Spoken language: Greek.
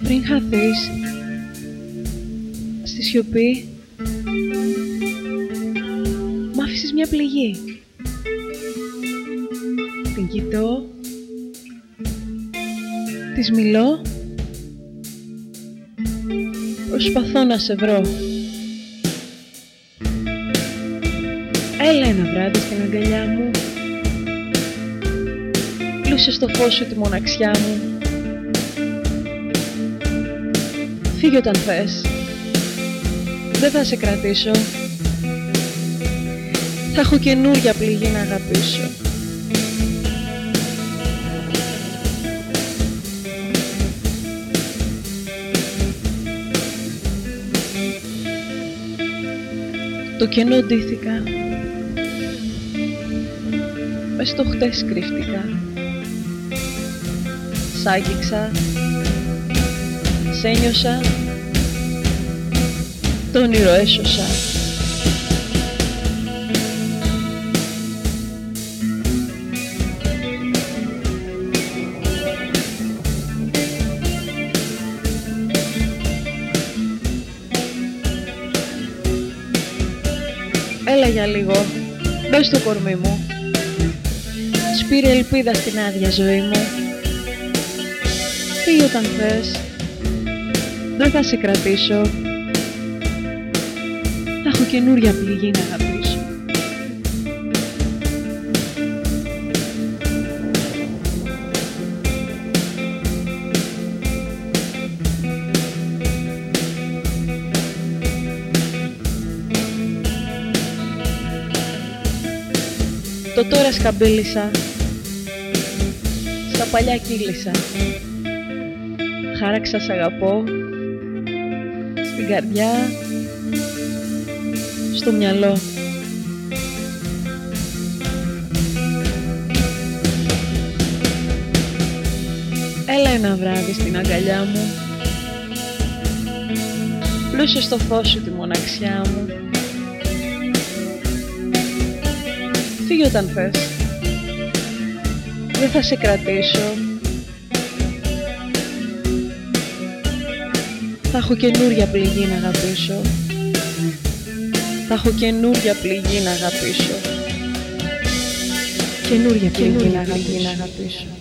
Πριν χαθείς στη σιωπή, μ' άφησες μια πληγή. Την κοιτώ, της μιλώ, προσπαθώ να σε βρω. Έλα ένα βράδυ στην αγκαλιά μου, πλούσε στο φως σου τη μοναξιά μου. Φύγε όταν θες, δεν θα σε κρατήσω. Θα έχω καινούρια πληγή να αγαπήσω. Το κενό ντύθηκα, μες στο χτες κρύφτηκα. Σ' άγγιξα, σ' ένιωσα, το όνειρο έσωσα. Έλα για λίγο, μπες στο κορμί μου. Σπείρε ελπίδα στην άδεια ζωή μου. Φύγε όταν θες, δεν θα σε κρατήσω. Θα έχω καινούρια πληγή να αγαπήσω. Το τώρα σκαμπίλησα, στα παλιά κύλησα. Χάραξα σ' αγαπώ, στην καρδιά, στο μυαλό. Έλα ένα βράδυ στην αγκαλιά μου, πλούσε στο φως σου τη μοναξιά μου. Φύγε όταν θες, δεν θα σε κρατήσω. Θα έχω καινούρια πληγή να αγαπήσω. Θα έχω καινούρια πληγή να αγαπήσω. Καινούρια πληγή να αγαπήσω.